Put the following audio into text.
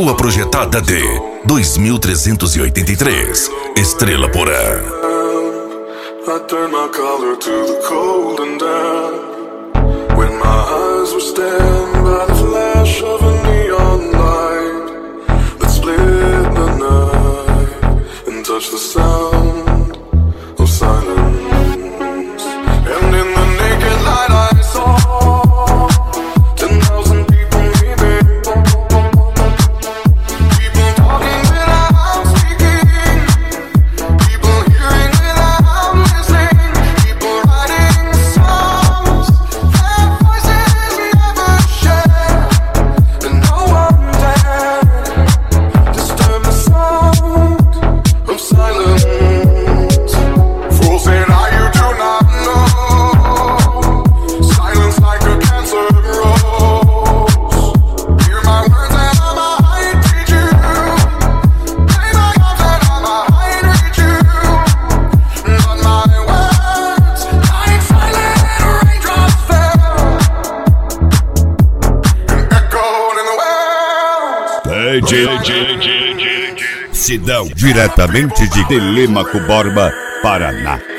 Lua projetada de 2383, estrela porã. I turned my collar to the cold and damp when my eyes were stabbed by the flash of a neon light that split the night and touched the sound of silence. And in the naked light I saw 10,000 people meeting, people talking without speaking, people hearing without listening, people writing songs their voices never shared, and no one dared disturb the sound of silence. Fools say now you do not know, silence like a cancer grows. Hear my words and I might teach you, play my arms and I might reach you, but my words like silent raindrops fell and echoed in the wells. Sidão, diretamente de Telêmaco Borba, Paraná.